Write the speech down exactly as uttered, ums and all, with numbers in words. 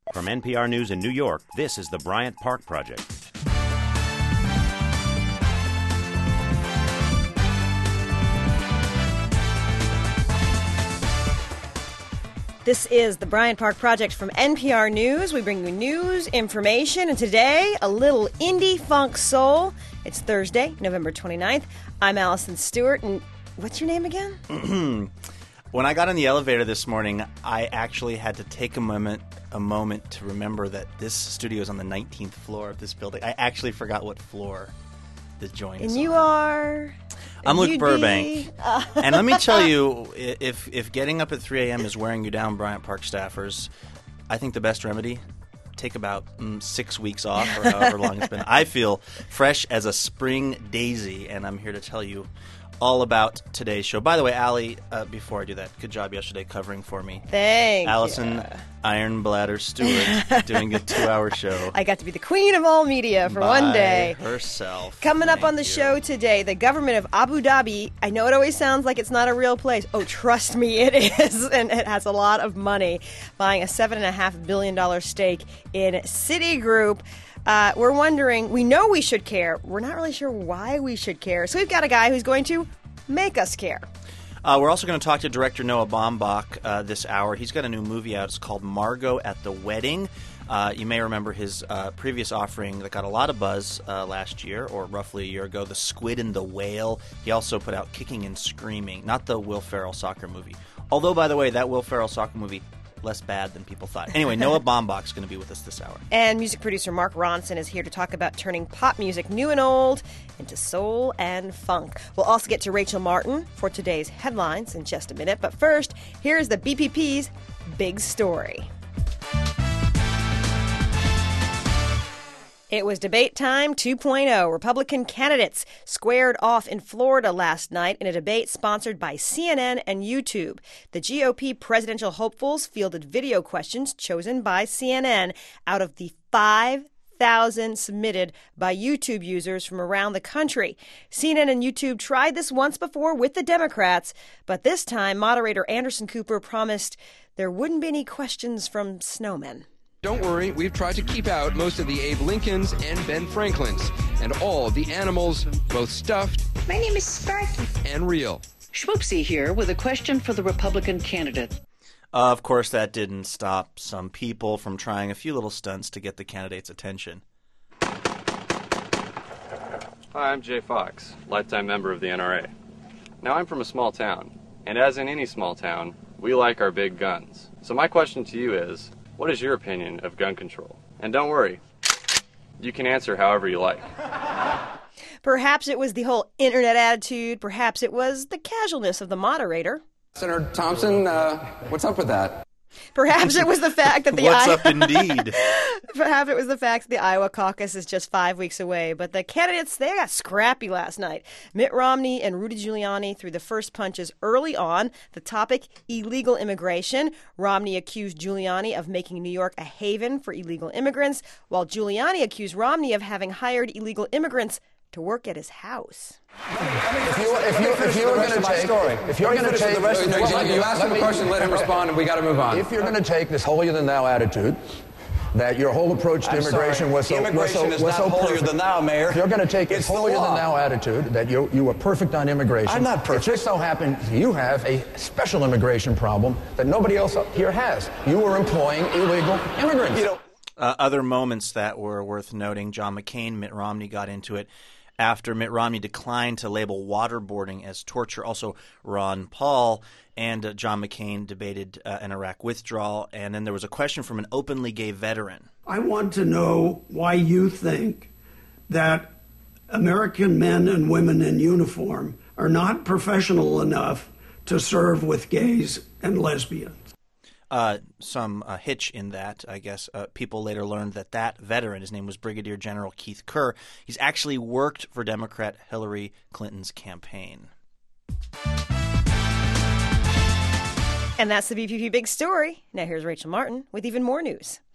From N P R News in New York, this is the Bryant Park Project. This is the Bryant Park Project from N P R News. We bring you news, information, and today, a little indie funk soul. It's Thursday, November twenty-ninth. I'm Allison Stewart, and what's your name again? When I got in the elevator this morning, I actually had to take a moment a moment to remember that this studio is on the nineteenth floor of this building. I actually forgot what floor the joint is And you on. are... I'm Luke You'd Burbank. be, uh, And let me tell you, if if getting up at three a.m. is wearing you down, Bryant Park staffers, I think the best remedy, take about mm, six weeks off or however long it's been. I feel fresh as a spring daisy, and I'm here to tell you all about today's show. By the way, Allie, uh, before I do that, good job yesterday covering for me. Thank Allison you. Iron Bladder Stewart doing a two-hour show. I got to be the queen of all media for by one day. herself. Coming up Thank on the you. show today, the government of Abu Dhabi. I know it always sounds like it's not a real place. Oh, trust me, it is. And it has a lot of money, buying a seven point five billion dollars stake in Citigroup. Uh, we're wondering, we know we should care. We're not really sure why we should care. So we've got a guy who's going to make us care. Uh, we're also going to talk to director Noah Baumbach uh, this hour. He's got a new movie out. It's called Margot at the Wedding. Uh, you may remember his uh, previous offering that got a lot of buzz uh, last year, or roughly a year ago, The Squid and the Whale. He also put out Kicking and Screaming, not the Will Ferrell soccer movie. Although, by the way, that Will Ferrell soccer movie, less bad than people thought. Anyway, Noah Baumbach's going to be with us this hour. And music producer Mark Ronson is here to talk about turning pop music, new and old, into soul and funk. We'll also get to Rachel Martin for today's headlines in just a minute. But first, here's the B P P's big story. It was debate time two point oh. Republican candidates squared off in Florida last night in a debate sponsored by C N N and YouTube. The G O P presidential hopefuls fielded video questions chosen by C N N out of the five thousand submitted by YouTube users from around the country. C N N and YouTube tried this once before with the Democrats, but this time moderator Anderson Cooper promised there wouldn't be any questions from snowmen. Don't worry, we've tried to keep out most of the Abe Lincolns and Ben Franklins, and all the animals, both stuffed My name is Sparky. and real. Schwoopsie here with a question for the Republican candidate. Uh, of course, that didn't stop some people from trying a few little stunts to get the candidate's attention. Hi, I'm Jay Fox, lifetime member of the N R A. Now, I'm from a small town, and as in any small town, we like our big guns. So my question to you is, what is your opinion of gun control? And don't worry, you can answer however you like. Perhaps it was the whole internet attitude. Perhaps it was the casualness of the moderator. Senator Thompson, uh, what's up with that? Perhaps it was the fact that the What's I- up indeed? Perhaps it was the fact that the Iowa caucus is just five weeks away. But the candidates, they got scrappy last night. Mitt Romney and Rudy Giuliani threw the first punches early on. The topic, illegal immigration. Romney accused Giuliani of making New York a haven for illegal immigrants, while Giuliani accused Romney of having hired illegal immigrants to work at his house. If you if you if you're going to take if you're going to take the rest of the you ask him a question, let him respond, and we got to move on. If you're going to take this holier than thou attitude, that your whole approach to I'm immigration sorry. was so Immigration was so, is was not so holier perfect. than thou, Mayor. If you're going to take this It's the holier than law. thou attitude that you you were perfect on immigration. I'm not perfect. It just so happens you have a special immigration problem that nobody else here has. You were employing illegal immigrants. You know, Uh, other moments that were worth noting, John McCain, Mitt Romney got into it after Mitt Romney declined to label waterboarding as torture. Also, Ron Paul and uh, John McCain debated uh, an Iraq withdrawal. And then there was a question from an openly gay veteran. I want to know why you think that American men and women in uniform are not professional enough to serve with gays and lesbians. Uh, some uh, hitch in that, I guess. Uh, people later learned that that veteran, his name was Brigadier General Keith Kerr, he's actually worked for Democrat Hillary Clinton's campaign. And that's the B P P Big Story. Now here's Rachel Martin with even more news.